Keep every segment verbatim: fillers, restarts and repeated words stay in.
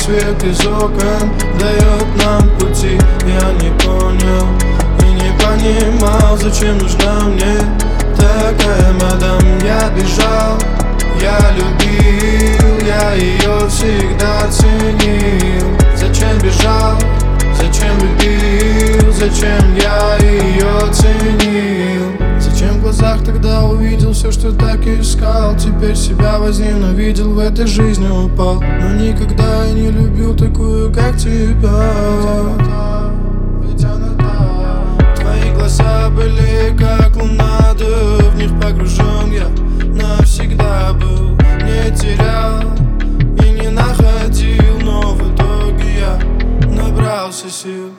свет из окон дает нам пути. Я не понял и не понимал, зачем нужна мне такая мадам. Я бежал, я любил, я ее всегда ценил. Зачем бежал, зачем любил, зачем я ее ценил? Зачем в глазах тогда увидел все, что так и искал? Теперь себя возненавидел, в этой жизни упал. Но никогда я не любил такую, как тебя. Твои глаза были как луна, да в них погружен я навсегда был. Не терял и не находил, но в итоге я набрался сил.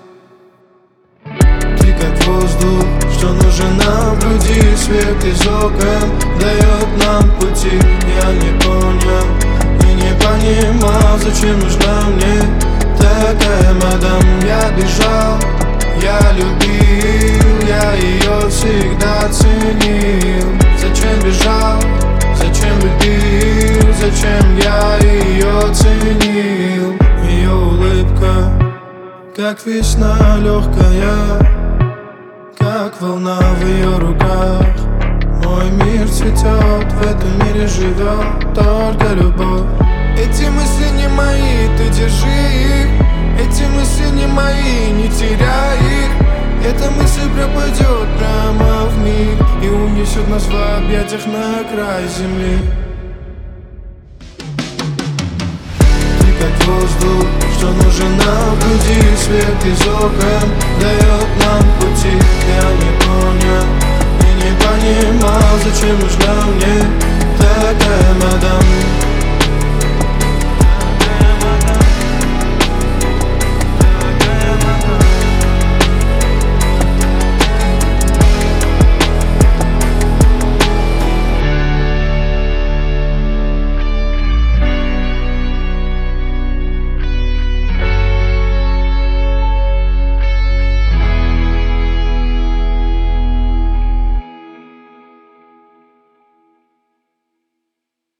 Ты как воздух, что нужен нам в груди. Свет из окон дает нам пути. Я не понял и не понимал, зачем нужна мне такая мадам. Я бежал, я любил, я ее всегда ценил. Зачем бежал, зачем любил, зачем я ее ценил? Ее улыбка как весна легкая, как волна в ее руках. Мой мир цветет, в этом мире живет только любовь. Эти мысли не мои, ты держи их. Эти мысли не мои, не теряй их. Эта мысль пропадет прямо в миг и унесет нас в объятиях на край земли. Как воздух, что нужен нам в груди. Свет из окон дает нам пути. Я не понял и не понимал, зачем нужна мне такая мадам.